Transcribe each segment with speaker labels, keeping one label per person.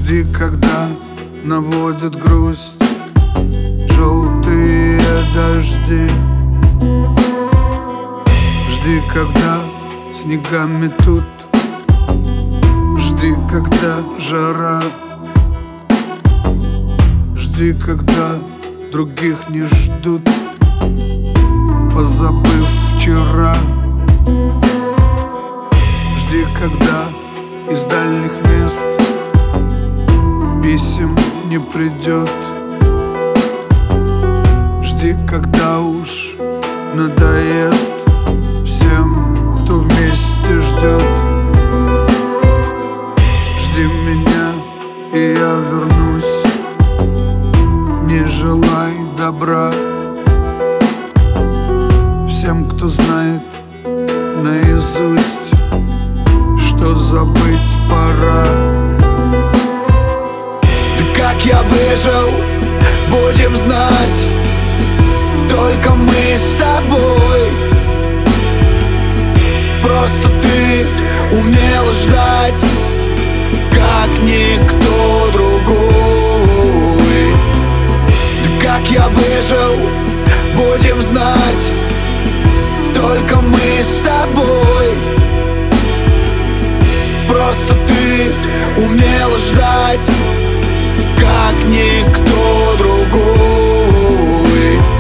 Speaker 1: Жди, когда наводят грусть желтые дожди. Жди, когда снега метут. Жди, когда жара. Жди, когда других не ждут, позабыв вчера. Жди, когда из дальних мест писем не придет. Жди, когда уж надоест всем, кто вместе ждет. Жди меня, и я вернусь. Не желай добра всем, кто знает наизусть, что забыть пора.
Speaker 2: Да как я выжил, будем знать только мы с тобой. Просто ты умел ждать, как никто другой. Да как я выжил, будем знать только мы с тобой. Просто ты умел ждать, как никто другой.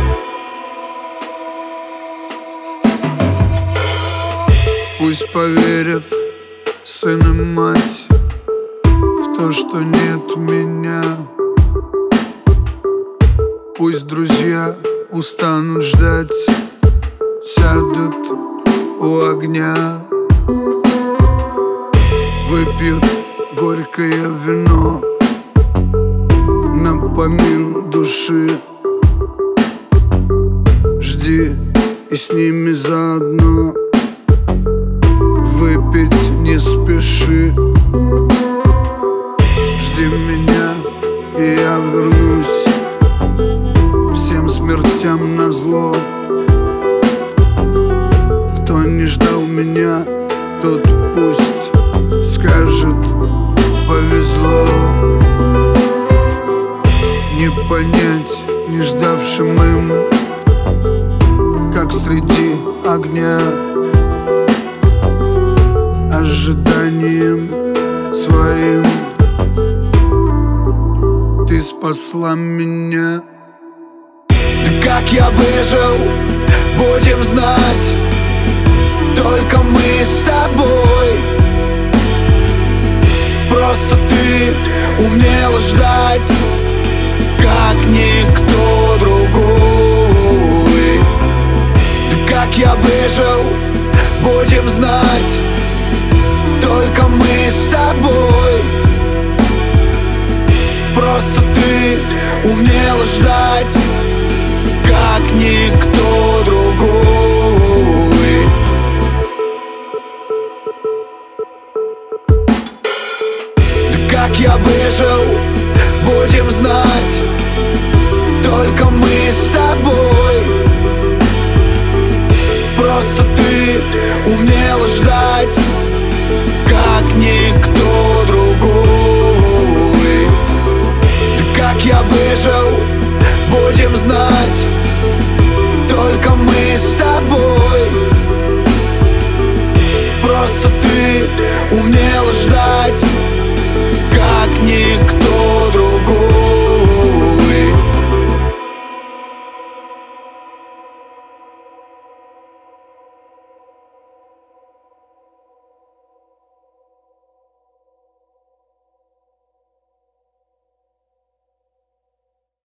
Speaker 1: Пусть поверят сын и мать в то, что нет меня. Пусть друзья устанут ждать, сядут у огня, выпьют горькое вино напомин души. Жди, и с ними заодно выпить не спеши. Жди меня, и я вернусь всем смертям назло. Кто не ждал меня, тот пусть скажет: повезло. Не понять не ждавшим им, как среди огня, ожиданием своим ты спасла меня.
Speaker 2: Да как я выжил, будем знать только мы с тобой. Просто ты умел ждать, как никто другой. Да как я выжил, будем знать только мы с тобой. Просто ты умел ждать, как никто другой. Да как я выжил, будем знать только мы с тобой. Просто ты умел ждать,